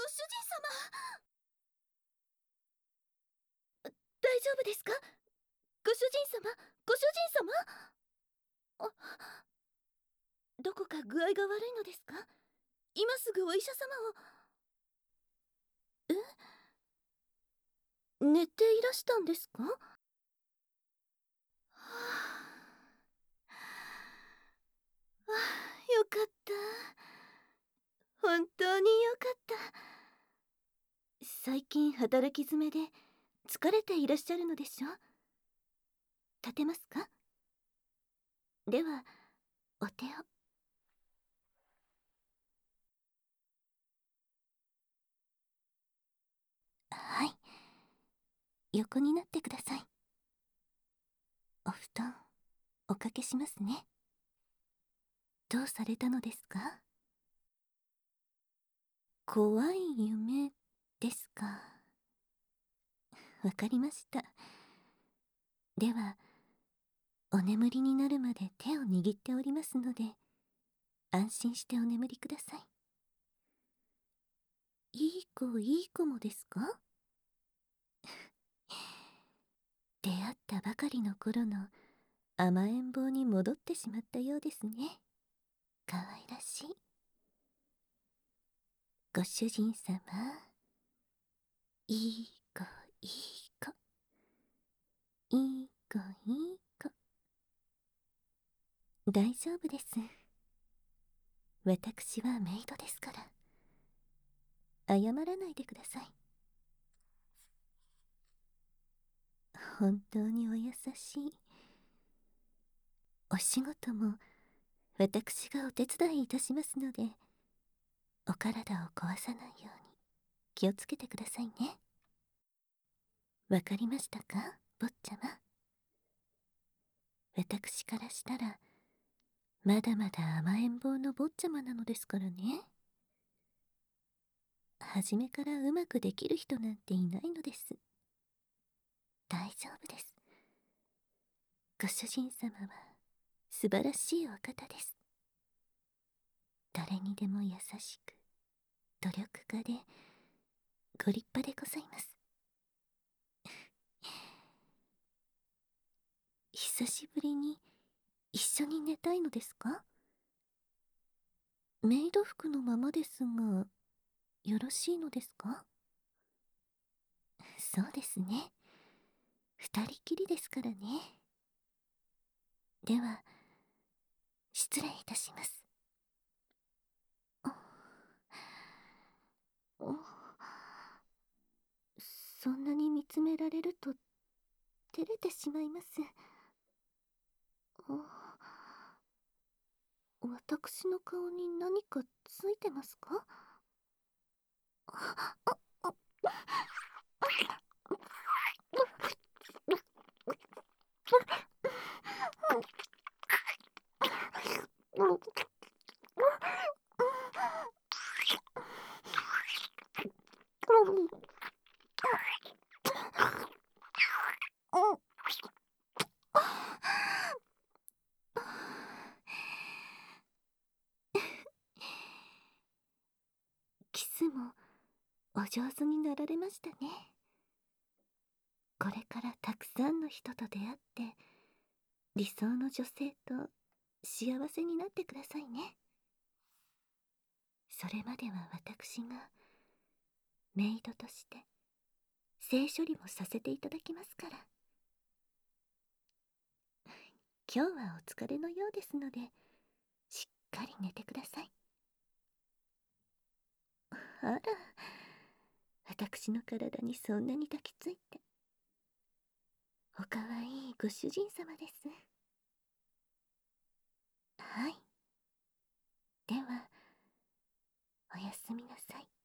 主人様、大丈夫ですか？ご主人様、ご主人様。あ、どこか具合が悪いのですか？今すぐお医者様を。寝ていらしたんですか？はあ、よかった。本当によかった。最近働き詰めで疲れていらっしゃるのでしょ？立てますか？では、お手を。はい。横になってください。お布団、おかけしますね。どうされたのですか？怖い夢ですか。わかりました。では、お眠りになるまで手を握っておりますので、安心してお眠りください。いい子いい子もですか？出会ったばかりの頃の甘えん坊に戻ってしまったようですね。かわいらしい。ご主人様、いい子いい子、いい子いい子。大丈夫です。私はメイドですから。謝らないでください。本当にお優しい。お仕事も私がお手伝いいたしますので、お体を壊さないように気をつけてくださいね。わかりましたか、坊ちゃま。私からしたら、まだまだ甘えん坊の坊ちゃまなのですからね。初めからうまくできる人なんていないのです。大丈夫です。ご主人様は素晴らしいお方です。誰にでも優しく、努力家で、ご立派でございます。久しぶりに一緒に寝たいのですか？メイド服のままですが、よろしいのですか？そうですね。二人きりですからね。では、失礼いたします。そんなに見つめられると照れてしまいます。私の顔に何かついてますか？キスもお上手になられましたね。これからたくさんの人と出会って理想の女性と幸せになってくださいね。それまでは私がメイドとして性処理もさせていただきますから。今日はお疲れのようですので、しっかり寝てください。あら、私の体にそんなに抱きついて。おかわいいご主人様です。はい。では、おやすみなさい。